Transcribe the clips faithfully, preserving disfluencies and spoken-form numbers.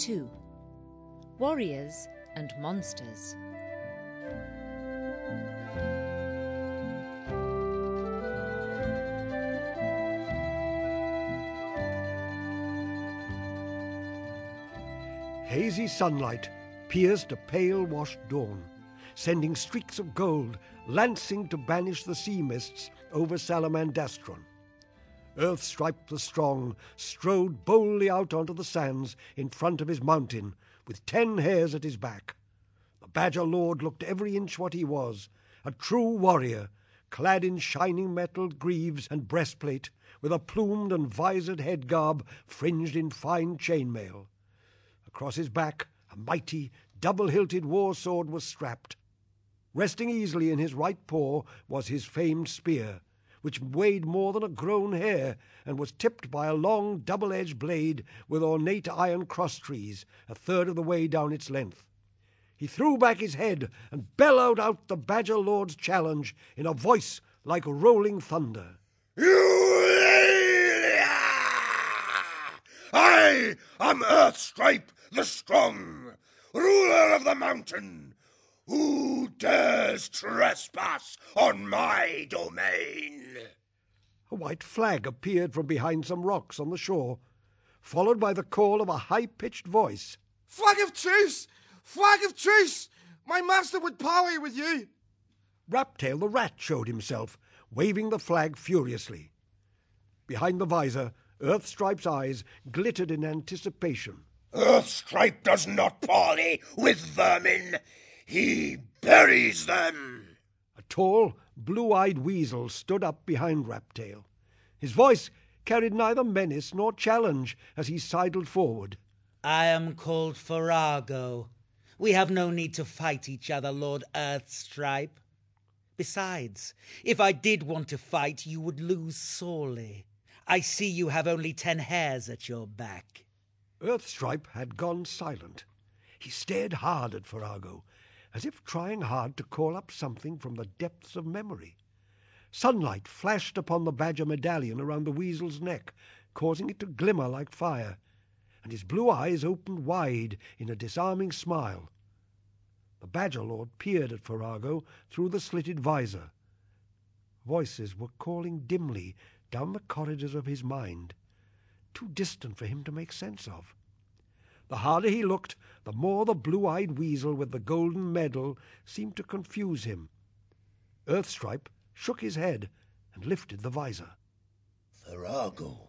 two. Warriors and Monsters. Hazy sunlight pierced a pale-washed dawn, sending streaks of gold lancing to banish the sea mists over Salamandastron. Earthstripe the Strong strode boldly out onto the sands in front of his mountain, with ten hares at his back. The Badger Lord looked every inch what he was, a true warrior, clad in shining metal greaves and breastplate, with a plumed and visored head garb fringed in fine chainmail. Across his back a mighty, double-hilted war sword was strapped. Resting easily in his right paw was his famed spear, which weighed more than a grown hare and was tipped by a long double-edged blade with ornate iron crosstrees a third of the way down its length. He threw back his head and bellowed out the Badger Lord's challenge in a voice like rolling thunder. I am Earthstripe the Strong, ruler of the mountain. Who dares trespass on my domain? A white flag appeared from behind some rocks on the shore, followed by the call of a high-pitched voice. Flag of truce! Flag of truce! My master would parley with you! Raptail the rat showed himself, waving the flag furiously. Behind the visor, Earthstripe's eyes glittered in anticipation. Earthstripe does not parley with vermin. He buries them. A tall, blue-eyed weasel stood up behind Raptail. His voice carried neither menace nor challenge as he sidled forward. I am called Farago. We have no need to fight each other, Lord Earthstripe. Besides, if I did want to fight, you would lose sorely. I see you have only ten hairs at your back. Earthstripe had gone silent. He stared hard at Farago, as if trying hard to call up something from the depths of memory. Sunlight flashed upon the badger medallion around the weasel's neck, causing it to glimmer like fire, and his blue eyes opened wide in a disarming smile. The Badger Lord peered at Farago through the slitted visor. Voices were calling dimly down the corridors of his mind, too distant for him to make sense of. The harder he looked, the more the blue-eyed weasel with the golden medal seemed to confuse him. Earthstripe shook his head and lifted the visor. Farago,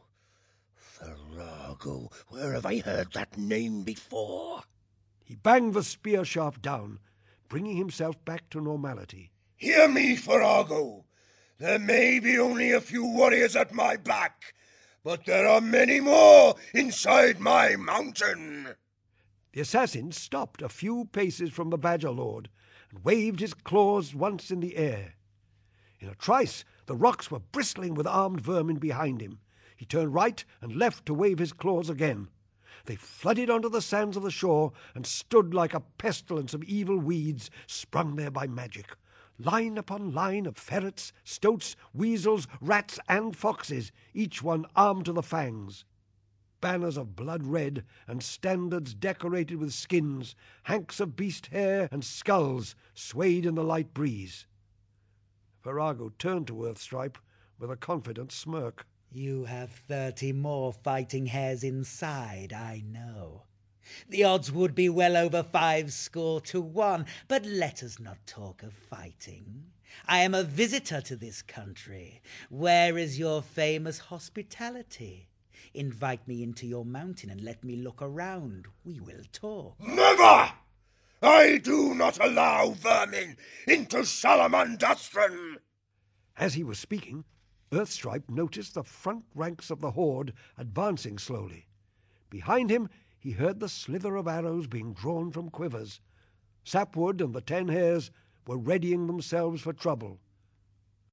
Farago, where have I heard that name before? He banged the spear shaft down, bringing himself back to normality. Hear me, Farago. There may be only a few warriors at my back, but there are many more inside my mountain. The assassin stopped a few paces from the Badger Lord and waved his claws once in the air. In a trice, the rocks were bristling with armed vermin behind him. He turned right and left to wave his claws again. They flooded onto the sands of the shore and stood like a pestilence of evil weeds sprung there by magic. Line upon line of ferrets, stoats, weasels, rats, and foxes, each one armed to the fangs. Banners of blood red and standards decorated with skins, hanks of beast hair and skulls swayed in the light breeze. Farago turned to Earthstripe with a confident smirk. You have thirty more fighting hares inside, I know. The odds would be well over five score to one, but let us not talk of fighting. I am a visitor to this country. Where is your famous hospitality? Invite me into your mountain and let me look around. We will talk. Never! I do not allow vermin into Salamandastron. As he was speaking, Earthstripe noticed the front ranks of the horde advancing slowly. Behind him, he heard the slither of arrows being drawn from quivers. Sapwood and the ten hares were readying themselves for trouble.